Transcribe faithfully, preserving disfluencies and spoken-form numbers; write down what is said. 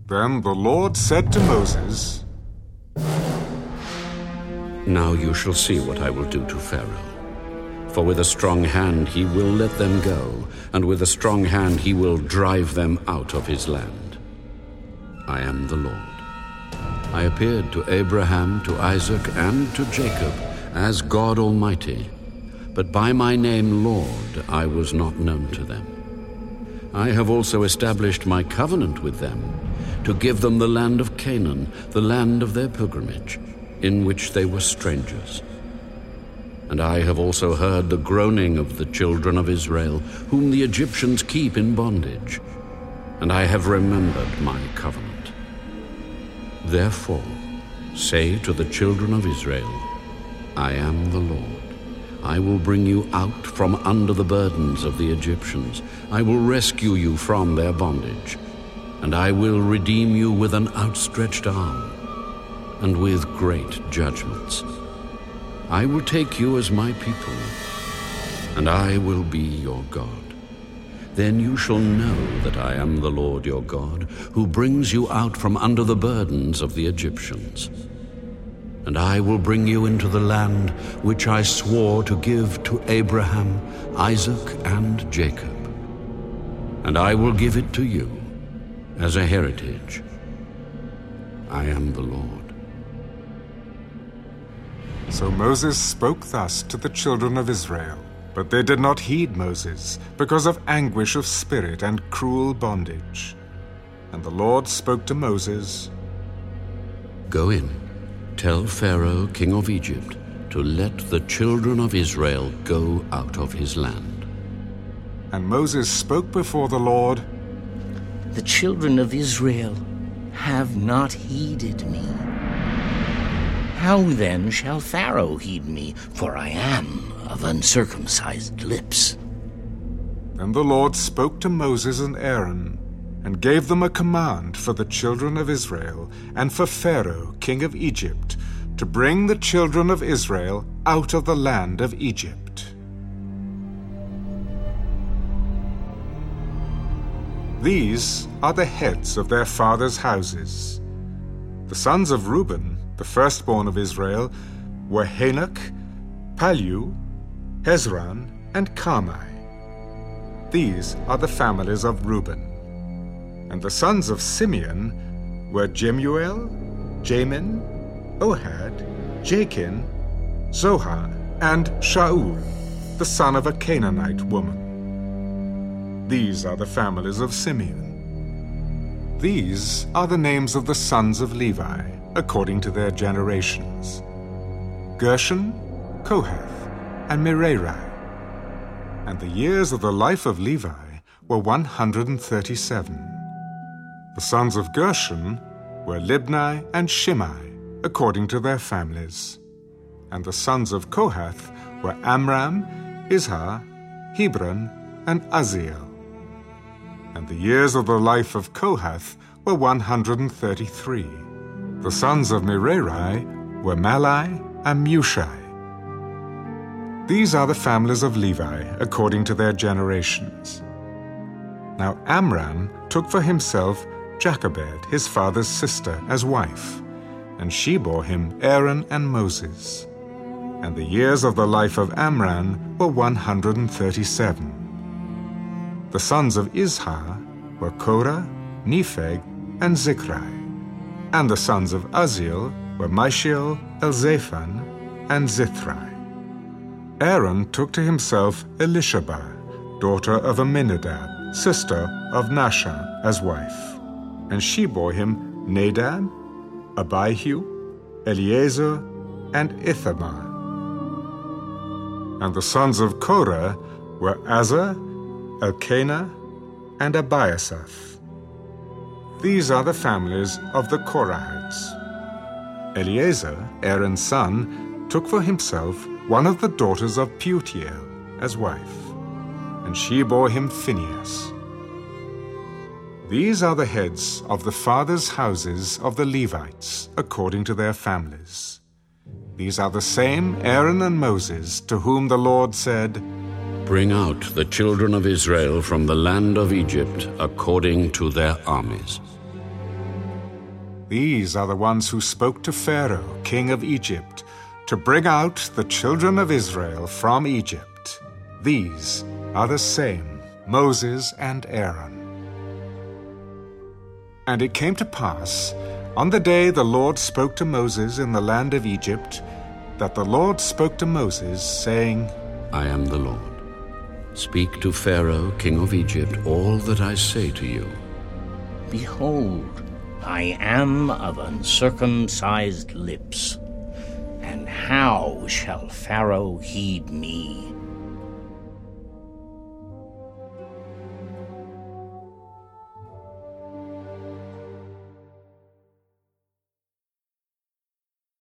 Then the Lord said to Moses, Now you shall see what I will do to Pharaoh. For with a strong hand he will let them go, and with a strong hand he will drive them out of his land. I am the Lord. I appeared to Abraham, to Isaac, and to Jacob as God Almighty, but by my name Lord I was not known to them. I have also established my covenant with them, to give them the land of Canaan, the land of their pilgrimage, in which they were strangers. And I have also heard the groaning of the children of Israel, whom the Egyptians keep in bondage, and I have remembered my covenant. Therefore, say to the children of Israel, I am the Lord. I will bring you out from under the burdens of the Egyptians. I will rescue you from their bondage, and I will redeem you with an outstretched arm and with great judgments. I will take you as my people, and I will be your God. Then you shall know that I am the Lord your God, who brings you out from under the burdens of the Egyptians. And I will bring you into the land which I swore to give to Abraham, Isaac, and Jacob. And I will give it to you as a heritage. I am the Lord. So Moses spoke thus to the children of Israel, but they did not heed Moses, because of anguish of spirit and cruel bondage. And the Lord spoke to Moses, Go in, tell Pharaoh, king of Egypt, to let the children of Israel go out of his land. And Moses spoke before the Lord, The children of Israel have not heeded me. How then shall Pharaoh heed me, for I am of uncircumcised lips? Then the Lord spoke to Moses and Aaron, and gave them a command for the children of Israel, and for Pharaoh, king of Egypt, to bring the children of Israel out of the land of Egypt. These are the heads of their fathers' houses. The sons of Reuben, the firstborn of Israel, were Hanok, Pallu, Hezron, and Carmi. These are the families of Reuben. And the sons of Simeon were Jemuel, Jamin, Ohad, Jachin, Zohar, and Shaul, the son of a Canaanite woman. These are the families of Simeon. These are the names of the sons of Levi, according to their generations: Gershon, Kohath, and Merari. And the years of the life of Levi were one hundred thirty-seven. The sons of Gershon were Libni and Shimei, according to their families. And the sons of Kohath were Amram, Izhar, Hebron, and Uzziel. And the years of the life of Kohath were one hundred thirty-three. The sons of Merari were Malai and Mushai. These are the families of Levi, according to their generations. Now Amram took for himself Jochebed, his father's sister, as wife, and she bore him Aaron and Moses. And the years of the life of Amram were one hundred thirty-seven. The sons of Izhar were Korah, Nepheg, and Zikri. And the sons of Uzziel were Mishael, Elzaphan, and Zithri. Aaron took to himself Elisheba, daughter of Amminadab, sister of Nahshon, as wife. And she bore him Nadab, Abihu, Eleazar, and Ithamar. And the sons of Korah were Azar, Elkanah, and Abiasaph. These are the families of the Korahites. Eleazar, Aaron's son, took for himself one of the daughters of Putiel as wife, and she bore him Phinehas. These are the heads of the fathers' houses of the Levites, according to their families. These are the same Aaron and Moses, to whom the Lord said, Bring out the children of Israel from the land of Egypt according to their armies. These are the ones who spoke to Pharaoh, king of Egypt, to bring out the children of Israel from Egypt. These are the same, Moses and Aaron. And it came to pass, on the day the Lord spoke to Moses in the land of Egypt, that the Lord spoke to Moses, saying, I am the Lord. Speak to Pharaoh, king of Egypt, all that I say to you. Behold, I am of uncircumcised lips, and how shall Pharaoh heed me?